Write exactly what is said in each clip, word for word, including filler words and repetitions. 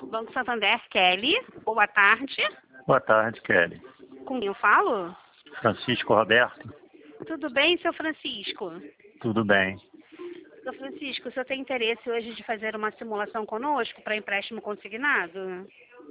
Banco Santander, Kelly. Boa tarde. Boa tarde, Kelly. Com quem eu falo? Francisco Roberto. Tudo bem, seu Francisco? Tudo bem. Seu Francisco, o senhor tem interesse hoje de fazer uma simulação conosco para empréstimo consignado?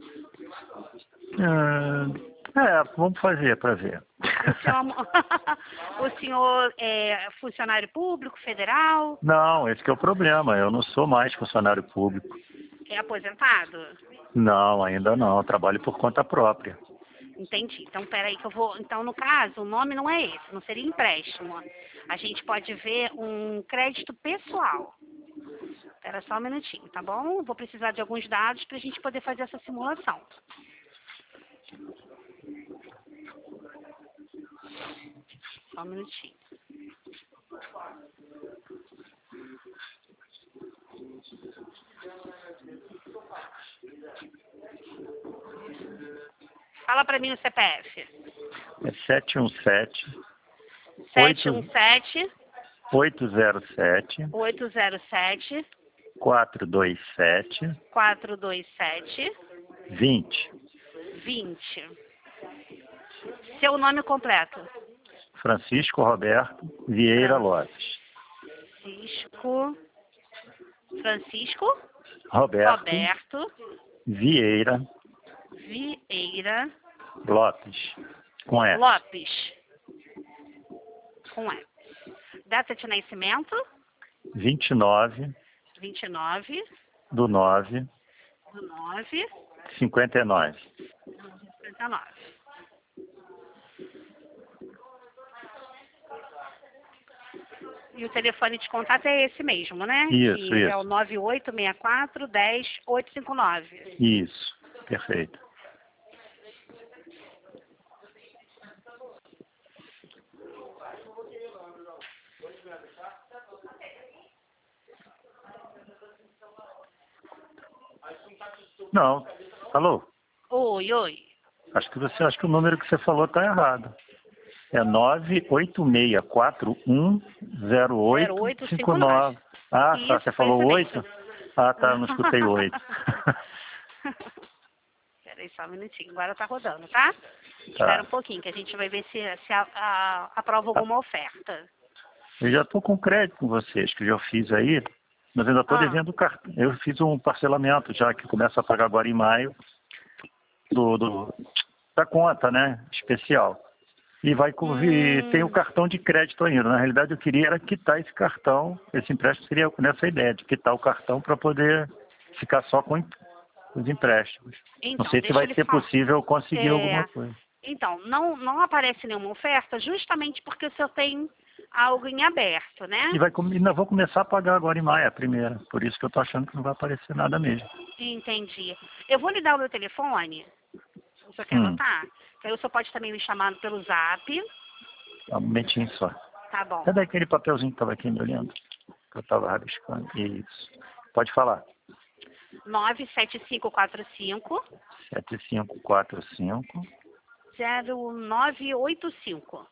Ah, é, vamos fazer para ver. O senhor, o senhor é funcionário público, federal? Não, esse que é o problema. Eu não sou mais funcionário público. É aposentado? Não, ainda não. Eu trabalho por conta própria. Entendi. Então, peraí que eu vou... Então, no caso, o nome não é esse, não seria empréstimo. A gente pode ver um crédito pessoal. Espera só um minutinho, tá bom? Vou precisar de alguns dados para a gente poder fazer essa simulação. Só um minutinho. Fala para mim o C P F. É sete um sete, sete um sete, oito zero sete, oito zero sete, quatro dois sete, quatro dois sete, vinte. vinte. Seu nome completo? Francisco Roberto Vieira Lopes. Francisco. Francisco Roberto, Roberto Vieira Vieira Lopes. Com F. Lopes. Com F. Data de nascimento? vinte e nove vinte e nove do nove do nove cinquenta e nove. cinquenta e nove. E o telefone de contato é esse mesmo, né? Isso, que isso. É o nove oito seis quatro, um zero, oito cinco nove. Isso, perfeito. Não, alô? Oi, oi. Acho que você acho que o número que você falou está errado. É nove oito seis quatro um zero oito cinco nove. Ah, tá, Isso, você foi falou isso oito? mesmo. Ah, tá, eu não escutei oito. Peraí só um minutinho, agora tá rodando, tá? Tá. Espera um pouquinho, que a gente vai ver se, se a, a, aprova alguma oferta. Eu já estou com crédito com vocês, que eu já fiz aí, mas ainda estou Ah. devendo cartão. Eu fiz um parcelamento já, que começa a pagar agora em maio, do, do, da conta, né, especial. E vai Hum. e tem o cartão de crédito ainda. Na realidade, eu queria era quitar esse cartão, esse empréstimo seria nessa ideia, de quitar o cartão para poder ficar só com os empréstimos. Então, não sei se deixa vai ele ser falar. possível conseguir É, alguma coisa. Então, não, não aparece nenhuma oferta justamente porque o senhor tem algo em aberto, né? E vai, ainda vou começar a pagar agora em maio, a primeira. Por isso que eu estou achando que não vai aparecer nada mesmo. Entendi. Eu vou lhe dar o meu telefone, se o senhor quer Hum. anotar. Que aí o senhor pode também me chamar pelo zap. Um momentinho só. Tá bom. Cadê aquele papelzinho que estava aqui me olhando? Que eu estava rabiscando. Isso. Pode falar. nove sete cinco quatro cinco, sete cinco quatro cinco, zero nove oito cinco.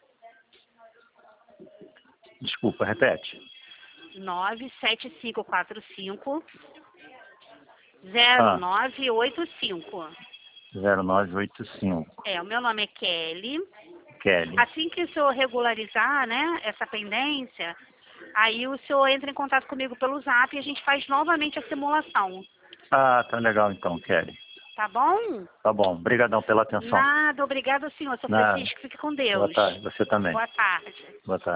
Desculpa, repete. nove sete cinco quatro cinco, zero nove oito cinco. zero nove oito cinco. É, o meu nome é Kelly. Kelly. Assim que o senhor regularizar, né, essa pendência, aí o senhor entra em contato comigo pelo zap e a gente faz novamente a simulação. Ah, tá legal então, Kelly. Tá bom? Tá bom. Obrigadão pela atenção. Nada, obrigado, senhor. Seu Nada. Francisco, fique com Deus. Boa tarde. Você também. Boa tarde. Boa tarde.